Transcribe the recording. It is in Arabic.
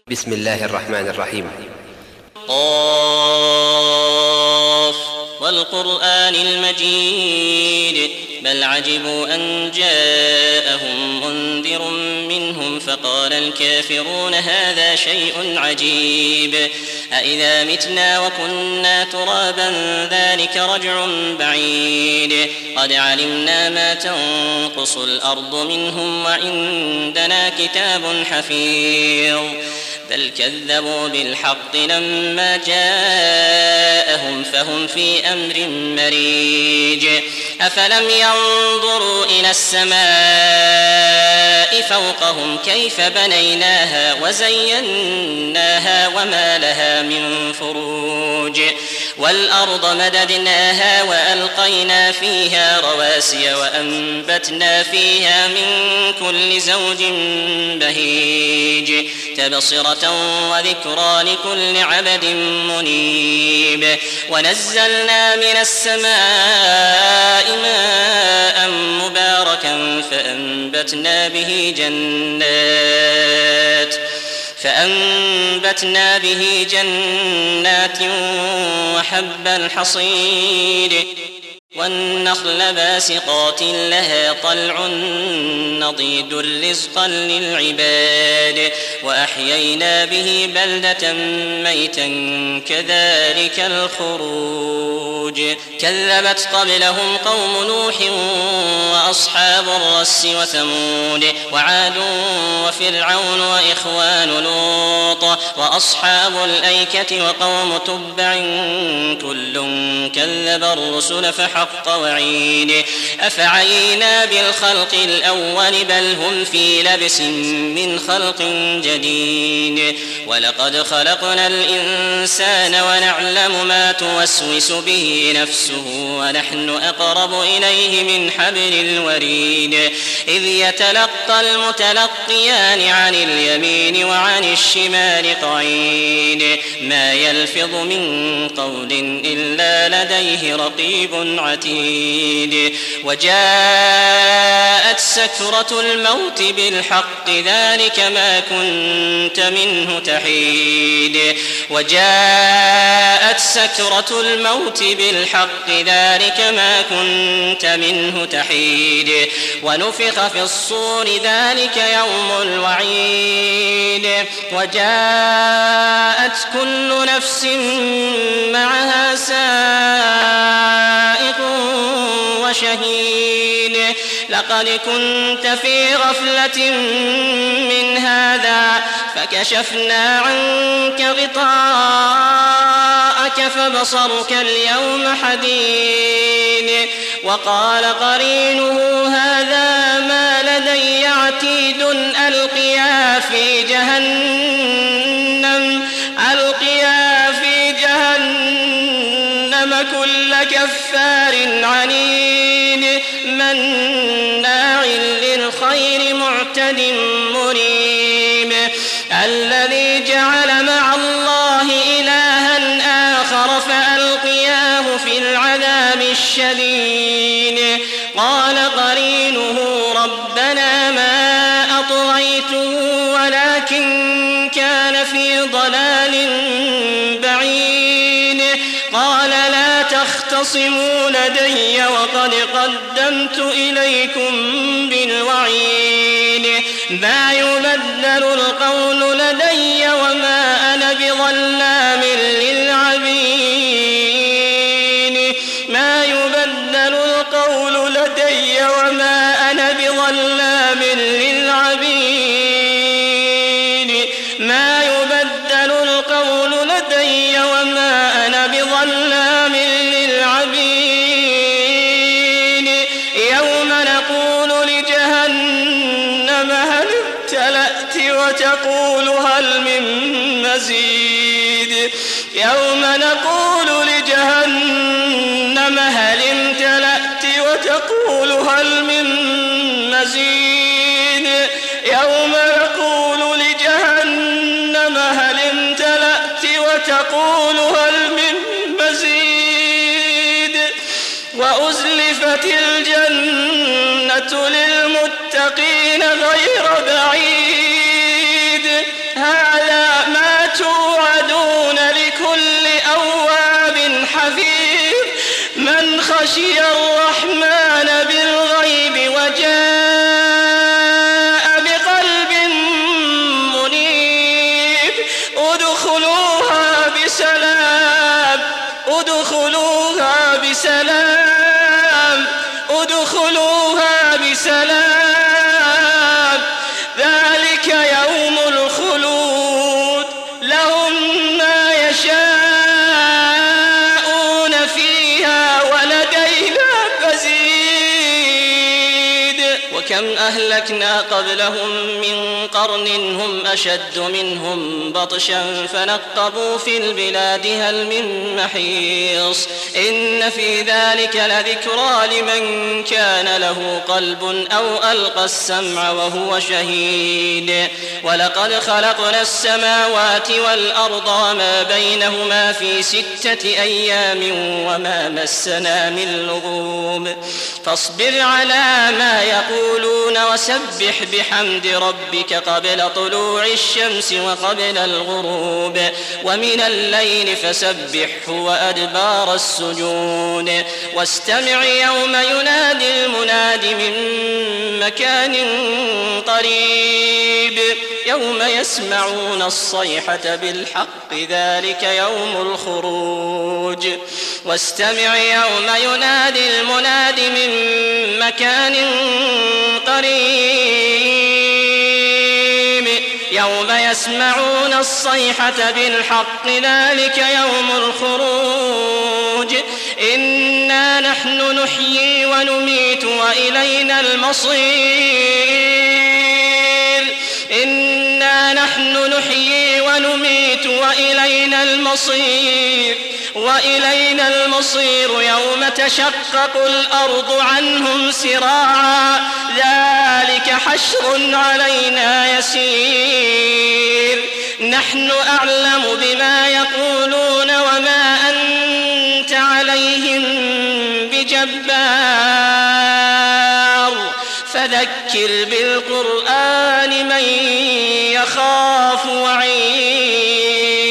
بسم الله الرحمن الرحيم. قاف والقرآن المجيد بل عجبوا أن جاءهم منذر منهم فقال الكافرون هذا شيء عجيب أإذا متنا وكنا ترابا ذلك رجع بعيد قد علمنا ما تنقص الأرض منهم وعندنا كتاب حفيظ بل كذبوا بالحق لما جاءهم فهم في أمر مريج أفلم ينظروا إلى السماء فوقهم كيف بنيناها وزيناها وما لها من فروج والأرض مددناها وألقينا فيها رواسي وأنبتنا فيها من كل زوج بهيج تبصرة وذكرى لكل عبد منيب ونزلنا من السماء ماء مباركا فأنبتنا به جنات وحب الحصيد والنخل باسقات لها طلع نضيد رزقا للعباد وأحيينا به بلدة ميتا كذلك الخروج كذبت قبلهم قوم نوح وأصحاب الرس وثمود وعاد وفرعون وإخوان لوط وأصحاب الأيكة وقوم تبع كل كذب الرسل فحق وعيد أفعينا بالخلق الأول بل هم في لبس من خلق جديد ولقد خلقنا الإنسان ونعلم ما توسوس به نفسه ونحن أقرب إليه من حبل الوريد إذ يتلقى المتلقيان عن اليمين وعن الشمال قعيد ما يلفظ من قول إلا لديه رقيب عتيد وجاءت سكرة الموت بالحق ذلك ما كنت منه تحيد وجاءت سكرة الموت بالحق ذلك ما كنت منه تحيد ونفخ في الصور ذلك يوم الوعيد وجاءت كل نفس معها سائق وشهيد لقد كنت في غفلة من هذا فكشفنا عنك غطاءك فبصرك اليوم حديد وقال قرينه هذا ما لدي عتيد ألقيا في جهنم كل كفار عنيد مناع للخير معتد مريب الذي جعل مع الله إلها آخر فألقياه في العذاب الشديد قال قرينه ربنا ما أطغيته ولكن كان في ضلال بعيد قال لا تختصموا لدي وقد قدمت إليكم بالوعيد ما يبدل القول لدي وما أنا بظلام للعبيد ما يبدل القول لدي وما أنا بظلام للعبيد ما يبدل القول لدي وما أنا بظلام للعبيد يوم نقول لجهنم هل امتلأت وتقول هل من مزيد يوم نقول لجهنم هل امتلأت وتقول هل من مزيد يوم نقول لجهنم هل امتلأت وتقول هل من مزيد وأزلفت الجنة للمتقين غير بعيد هذا خشي الرحمن بالغيب وجاء بقلب منيب ادخلوها بسلام ادخلوها بسلام ادخلوها بسلام ذلك يوم الخلود لهم ما يشاءون فيها ولدينا مزيد وكم أهلكنا قبلهم من قرن هم أشد منهم بطشا فنقبوا في البلاد هل من محيص إن في ذلك لذكرى لمن كان له قلب أو ألقى السمع وهو شهيد ولقد خلقنا السماوات والأرض وما بينهما في 6 أيام وما مسنا من لغوب فاصبر على ما يقولون وسبح بحمد ربك قبل طلوع الشمس وقبل الغروب ومن الليل فسبحه وأدبار السجود واستمع يوم ينادي المناد من مكان قريب يوم يسمعون الصيحة بالحق ذلك يوم الخروج واستمع يوم ينادي المناد من مكان قريب يوم يسمعون الصيحة بالحق ذلك يوم الخروج إنا نحن نحيي ونميت وإلينا المصير إنا نحن نحيي ونميت وإلينا المصير يوم تشقق الأرض عنهم سراعا ذلك حشر علينا يسير نحن أعلم بما يقولون وما أنت عليهم بجبار فذكر بالقرآن من يخاف وعيد